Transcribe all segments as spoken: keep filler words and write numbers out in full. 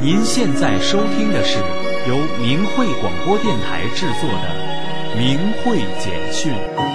您现在收听的是由明慧广播电台制作的《明慧简讯》。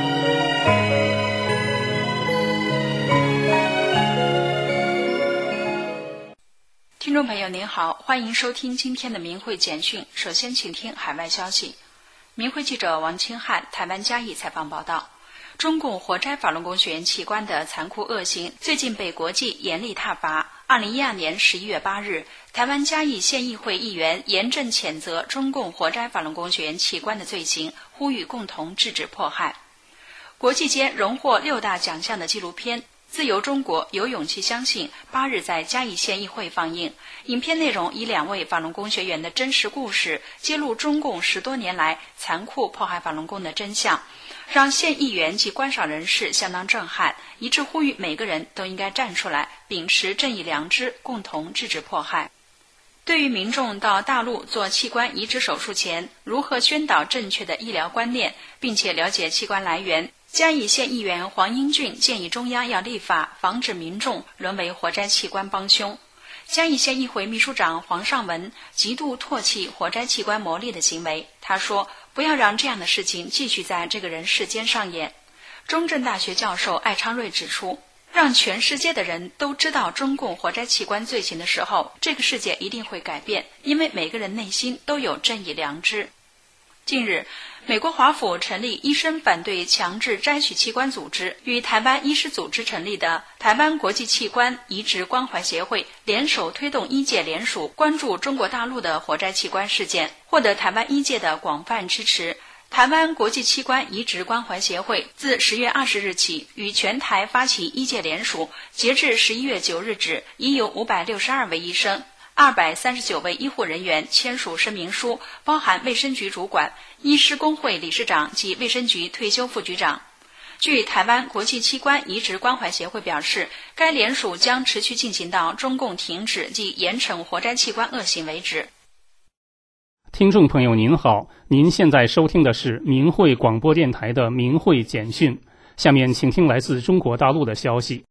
听众朋友您好，欢迎收听今天的明慧简讯。首先请听海外消息。明慧记者王清汉台湾嘉义采访报道，中共活摘法轮功学员器官的残酷恶行最近被国际严厉挞伐。二零一二年十一月八日，台湾嘉义县议会议员严正谴责中共活摘法轮功学员器官的罪行，呼吁共同制止迫害。国际间荣获六大奖项的纪录片《自由中国有勇气相信》八日在嘉义县议会放映。影片内容以两位法轮功学员的真实故事，揭露中共十多年来残酷迫害法轮功的真相，让县议员及观赏人士相当震撼，一致呼吁每个人都应该站出来，秉持正义良知，共同制止迫害。对于民众到大陆做器官移植手术前，如何宣导正确的医疗观念，并且了解器官来源，嘉义县议员黄英俊建议中央要立法，防止民众沦为活摘器官帮凶。嘉义县议会秘书长黄尚文极度唾弃活摘器官牟利的行为，他说，不要让这样的事情继续在这个人世间上演。中正大学教授艾昌瑞指出，让全世界的人都知道中共活摘器官罪行的时候，这个世界一定会改变，因为每个人内心都有正义良知。近日，美国华府成立医生反对强制摘取器官组织，与台湾医师组织成立的台湾国际器官移植关怀协会联手推动医界联署，关注中国大陆的活摘器官事件，获得台湾医界的广泛支持。台湾国际器官移植关怀协会自十月二十日起与全台发起医界联署，截至十一月九日止，已有五百六十二位医生、二百三十九位医护人员签署声明书，包含卫生局主管、医师工会理事长及卫生局退休副局长。据台湾国际器官移植关怀协会表示，该联署将持续进行到中共停止及严惩活摘器官恶行为止。 听众朋友您好，您现在收听的是明慧广播电台的明慧简讯。下面请听来自中国大陆的消息。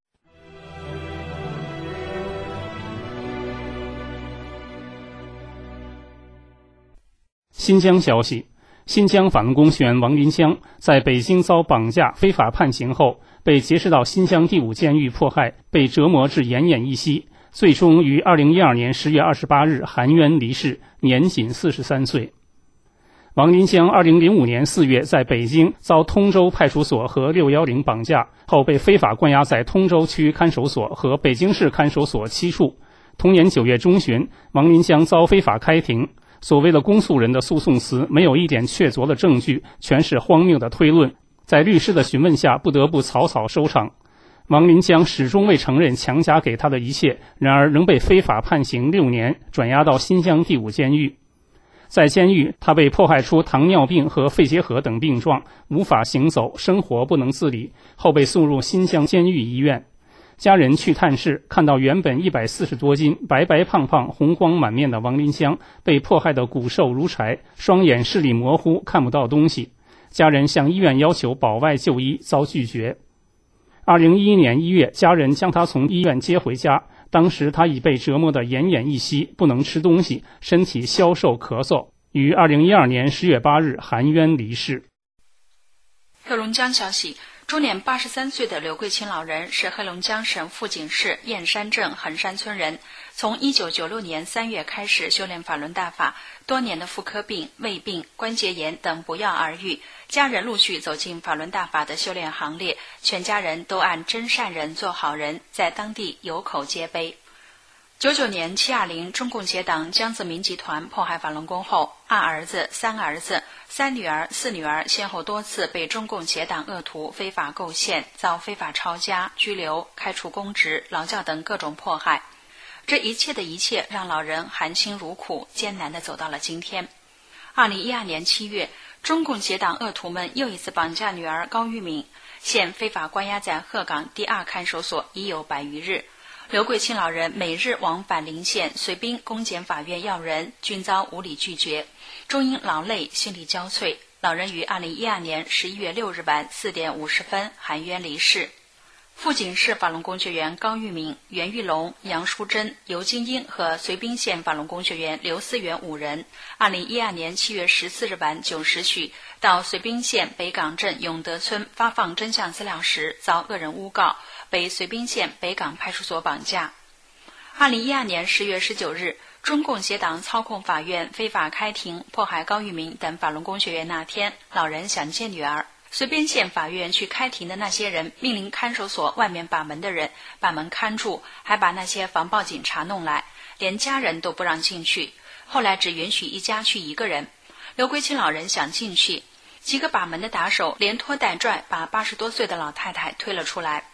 新疆消息，新疆法轮功学员王林香在北京遭绑架非法判刑后，被劫持到新疆第五监狱迫害，被折磨至奄奄一息，最终于二零一二年十月二十八日含冤离世，年仅四十三岁。王林香二零零五年四月在北京遭通州派出所和六一零绑架后，被非法关押在通州区看守所和北京市看守所七处。同年九月中旬，王林香遭非法开庭。所谓的公诉人的诉讼词没有一点确凿的证据，全是荒谬的推论，在律师的询问下不得不草草收场。王林香始终未承认强加给他的一切，然而仍被非法判刑六年，转押到新疆第五监狱。在监狱，他被迫害出糖尿病和肺结核等病状，无法行走，生活不能自理，后被送入新疆监狱医院。家人去探视，看到原本一百四十多斤、白白胖胖、红光满面的王林香被迫害得骨瘦如柴，双眼视力模糊，看不到东西。家人向医院要求保外就医，遭拒绝。二零一一年一月，家人将他从医院接回家，当时他已被折磨得奄奄一息，不能吃东西，身体消瘦咳嗽，于二零一二年十月八日含冤离世。 黑龙江消息，终年八十三岁的刘桂清老人是黑龙江省富锦市燕山镇横山村人，从一九九六年三月开始修炼法轮大法，多年的妇科病、胃病、关节炎等不药而愈，家人陆续走进法轮大法的修炼行列，全家人都按真善人做好人，在当地有口皆碑。九九年七二零中共结党江泽民集团迫害法轮功后，二儿子、三儿子、三女儿、四女儿先后多次被中共结党恶徒非法构陷，遭非法抄家、拘留、开除公职、劳教等各种迫害。这一切的一切让老人含辛茹苦，艰难地走到了今天。二零一二年七月，中共结党恶徒们又一次绑架女儿高玉敏，现非法关押在鹤岗第二看守所已有百余日。刘桂清老人每日往返临县、随兵公检法院要人，均遭无理拒绝，终因劳累心力交瘁，老人于二零一二年十一月六日晚四点五十分含冤离世。 富锦市法轮功学员高玉明、袁玉龙、杨淑珍、尤金英和绥宾县法轮功学员刘思源五人，二零一二年七月十四日晚九时许到绥宾县北港镇永德村发放真相资料时，遭恶人诬告，被绥宾县北港派出所绑架。二零一二年十月十九日，中共协党操控法院非法开庭迫害高玉明等法轮功学员那天，老人想见女儿。绥宾县法院去开庭的那些人命令看守所外面把门的人把门看住，还把那些防暴警察弄来，连家人都不让进去。后来只允许一家去一个人。刘桂清老人想进去，几个把门的打手连拖带拽把八十多岁的老太太推了出来。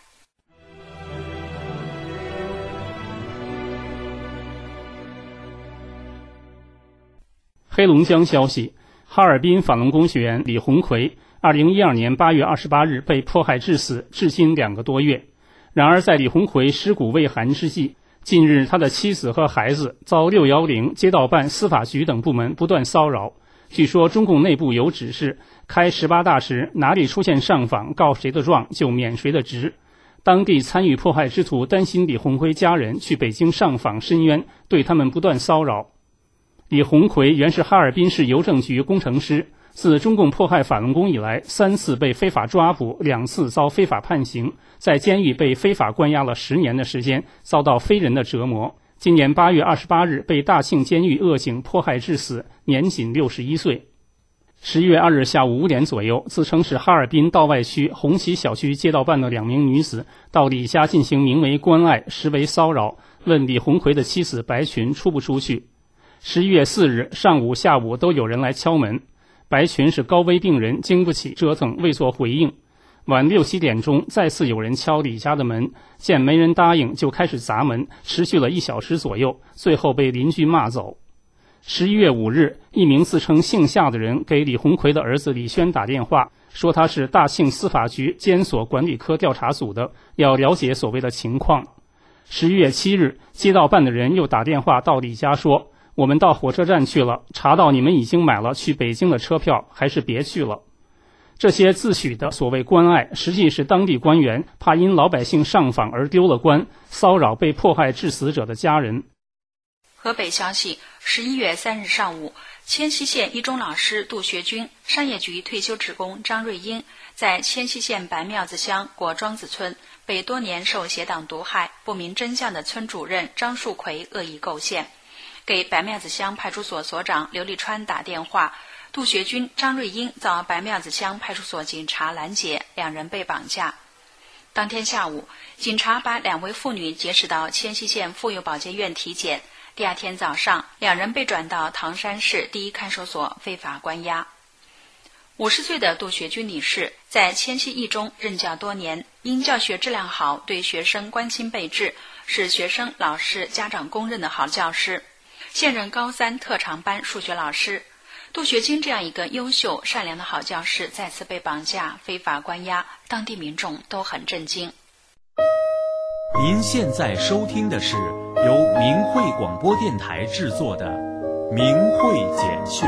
黑龙江消息，哈尔滨法轮功学员李红奎二零一二年八月二十八日被迫害致死，至今两个多月。然而在李红奎尸骨未寒之际，近日他的妻子和孩子遭六一零、街道办、司法局等部门不断骚扰。据说中共内部有指示，开十八大时哪里出现上访告谁的状就免谁的职。当地参与迫害之徒担心李红奎家人去北京上访申冤，对他们不断骚扰。李红奎原是哈尔滨市邮政局工程师，自中共迫害法轮功以来，三次被非法抓捕，两次遭非法判刑，在监狱被非法关押了十年的时间，遭到非人的折磨。今年八月二十八日被大庆监狱恶警迫害致死，年仅六十一岁。十月二日下午五点左右，自称是哈尔滨道外区红旗小区街道办的两名女子到李家进行名为关爱，实为骚扰，问李红奎的妻子白群出不出去。十一月四日上午下午都有人来敲门，白群是高危病人，经不起折腾，未做回应。晚六七点钟再次有人敲李家的门，见没人答应就开始砸门，持续了一小时左右，最后被邻居骂走。十一月五日，一名自称姓夏的人给李红奎的儿子李轩打电话，说他是大庆司法局监所管理科调查组的，要了解所谓的情况。十一月七日，街道办的人又打电话到李家说，我们到火车站去了，查到你们已经买了去北京的车票，还是别去了。这些自诩的所谓关爱，实际是当地官员怕因老百姓上访而丢了官，骚扰被迫害致死者的家人。 河北消息，十一月三日上午，迁西县一中老师杜学军、商业局退休职工张瑞英在迁西县白庙子乡果庄子村被多年受邪党毒害、不明真相的村主任张树奎恶意构陷，给白庙子乡派出所所长刘立川打电话，杜学军、张瑞英遭白庙子乡派出所警察拦截，两人被绑架。当天下午，警察把两位妇女劫持到迁西县妇幼保健院体检，第二天早上，两人被转到唐山市第一看守所非法关押。五十岁的杜学军女士在迁西一中任教多年，因教学质量好，对学生关心备至，是学生、老师、家长公认的好教师，现任高三特长班数学老师。杜学军这样一个优秀善良的好教师再次被绑架非法关押，当地民众都很震惊。 您现在收听的是由明慧广播电台制作的明慧简讯。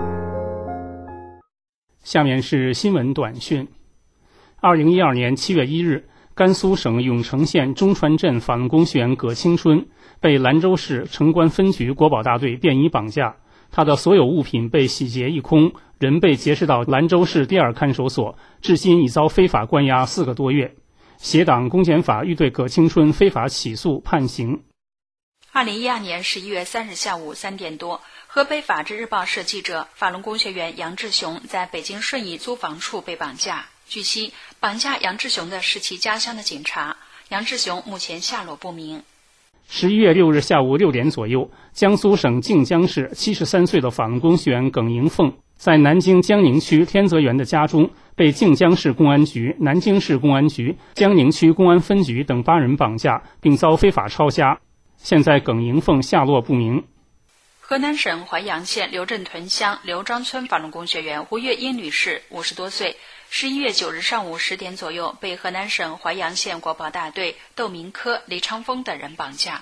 下面是新闻短讯。二零一二年七月一日，甘肃省永城县中川镇法轮功学员葛青春被兰州市城关分局国保大队便衣绑架，他的所有物品被洗劫一空，人被劫持到兰州市第二看守所，至今已遭非法关押四个多月。协党公检法欲对葛青春非法起诉判刑。 二零一二年十一月三日下午三点多，河北法制日报社记者、法轮功学员杨志雄在北京顺义租房处被绑架。据悉，绑架杨志雄的是其家乡的警察，杨志雄目前下落不明。 十一月六日下午六点左右，江苏省靖江市七十三岁的法轮功学员耿迎凤，在南京江宁区天泽园的家中被靖江市公安局、南京市公安局、江宁区公安分局等八人绑架，并遭非法抄家。现在耿迎凤下落不明。 河南省淮阳县刘镇屯乡刘庄村法轮功学员胡月英女士，五十多岁，十一月九日上午十点左右被河南省淮阳县国保大队窦明科、李昌峰等人绑架。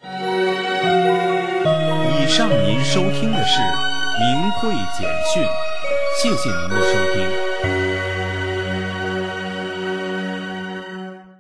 以上您收听的是明慧简讯，谢谢您的收听。